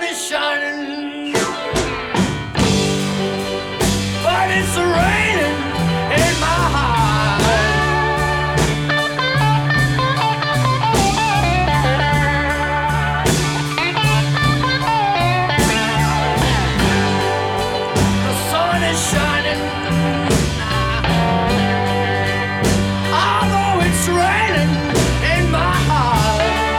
is shining, but it's raining in my heart. The sun is shining, although it's raining in my heart.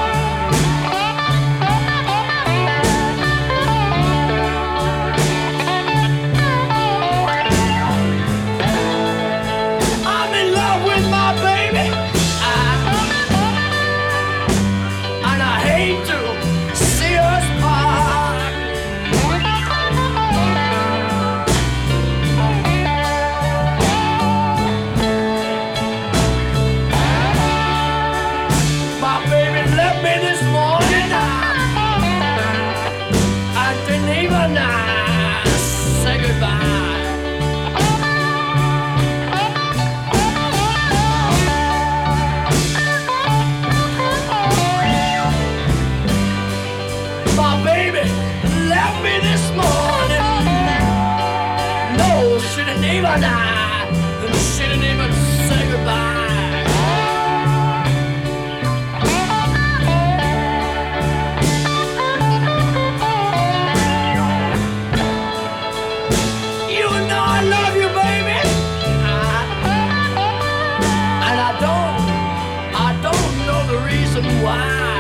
I'm in love with my baby, and I hate to see us part. My baby left me this morning, I didn't even say goodbye. My baby left me this morning. No, she didn't even say goodbye. You know I love you, baby, and I don't know the reason why.